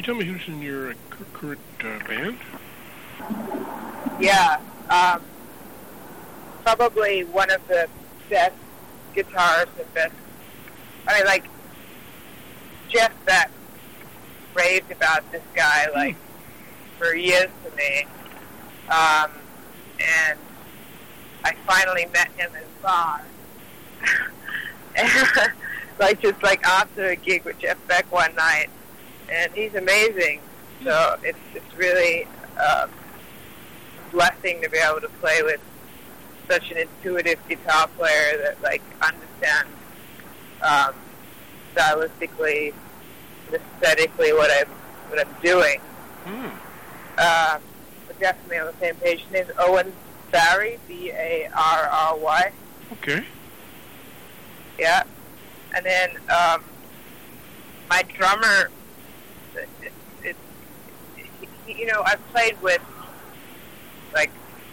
you tell me who's in your current band? Yeah, probably one of the best guitarists and best. I mean, like Jeff Beck raved about this guy like for years to me, and I finally met him in bar. Like just like after a gig with Jeff Beck one night, and he's amazing. So it's really a blessing to be able to play with such an intuitive guitar player that like understands stylistically, and aesthetically what I'm doing. We're definitely on the same page. His name's Owen Barry, Barry. Okay. Yeah. And then my drummer, I've played with like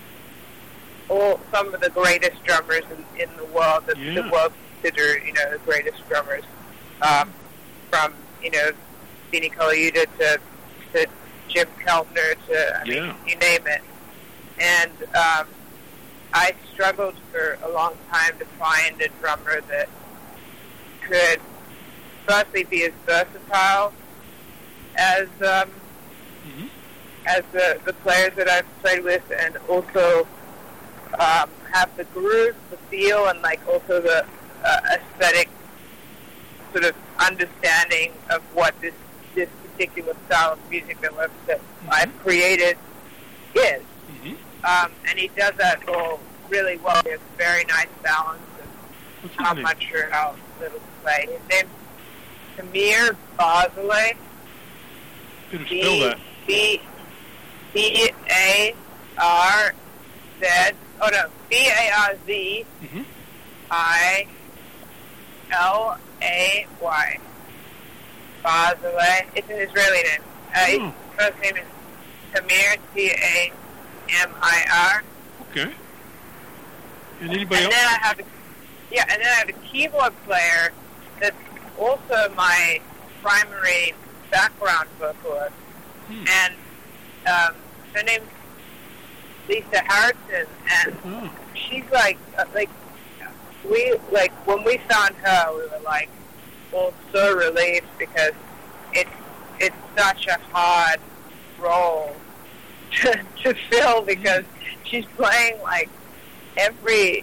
some of the greatest drummers in the world that the world consider, the greatest drummers, from Vinnie Colaiuta to Jim Keltner to you name it. And I struggled for a long time to find a drummer that could firstly be as versatile as the players that I've played with, and also have the groove, the feel, and like also the aesthetic sort of understanding of what this particular style of music that I've created is. And he does that all really well. He has a very nice balance of how much or how little to play. His name's Tamir Barzilay. Can you spell that? Barzilay. Barzilay. It's an Israeli name. His first name is Tamir, Tamir. Okay. And anybody else? Then I have a keyboard player that's also my primary background vocalist, and her name's Lisa Harrison, and she's when we found her, we were like all so relieved because it's such a hard role to fill, because she's playing like every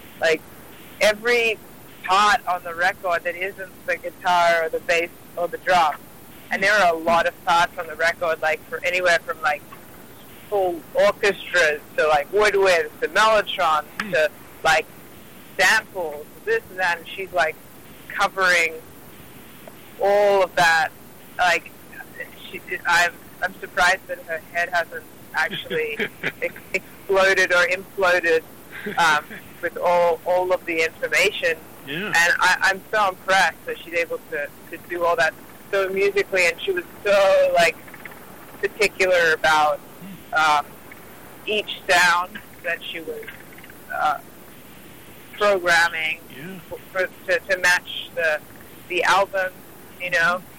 part on the record that isn't the guitar or the bass or the drum. And there are a lot of parts on the record, like for anywhere from like full orchestras to like woodwinds to mellotrons to like samples, this and that, and she's like covering all of that. Like I'm surprised that her head hasn't actually exploded or imploded with all of the information. Yeah. And I'm so impressed that she's able to do all that so musically, and she was so like particular about each sound that she was programming to match the album,